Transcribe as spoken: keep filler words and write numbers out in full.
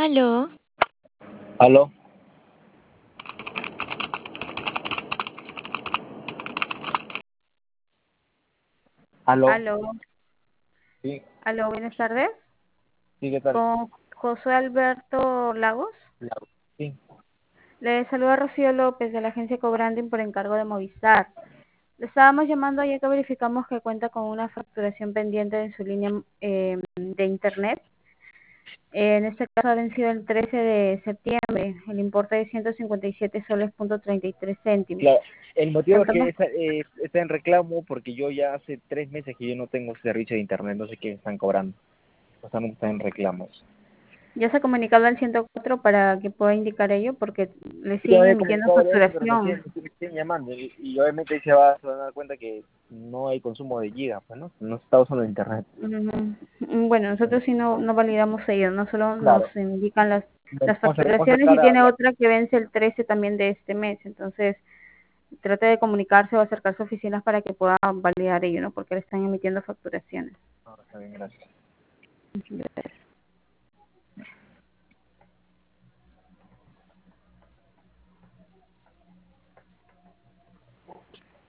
Aló, ¿Aló? ¿Aló? Aló, Sí, aló, buenas tardes. sí, ¿qué tal? Con Josué Alberto Lagos. Claro. Sí, Le saluda Rocío López de la agencia Cobranding por encargo de Movistar. Le estábamos llamando ya que verificamos que cuenta con una facturación pendiente en su línea eh, de internet. En este caso ha vencido el trece de septiembre, el importe de ciento cincuenta y siete soles punto treinta y tres céntimos. claro. El motivo es que Contamos, está, eh, está en reclamo porque yo ya hace tres meses que yo no tengo servicio de internet, no sé qué están cobrando. Justamente está en reclamos. ya se ha comunicado al ciento cuatro para que pueda indicar ello porque le Yo siguen me he emitiendo comunicado varias veces, pero me facturación. siguen, me siguen llamando y, y obviamente ahí se va, se van a dar cuenta que no hay consumo de gigas, pues, ¿no? No se está usando internet. Ujú. Mm, Bueno, nosotros sí no, no validamos ello, no solo nos Claro. indican las, las Vamos a, vamos a facturaciones y tratar a tiene la... otra que vence el trece también de este mes, entonces trate de comunicarse o acercarse a oficinas para que pueda validar ello, ¿no? Porque le están emitiendo facturaciones. No, está bien, gracias. Ujú.